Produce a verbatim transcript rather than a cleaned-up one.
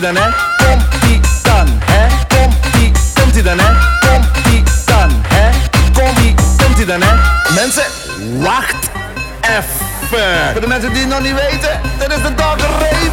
dan hè, komt-ie dan hè, komt-ie, komt-ie dan hè, komt-ie dan hè, komt-ie, komt-ie dan hè. Mensen, wacht even. Voor de mensen die het nog niet weten, dit is de Dogger Raven.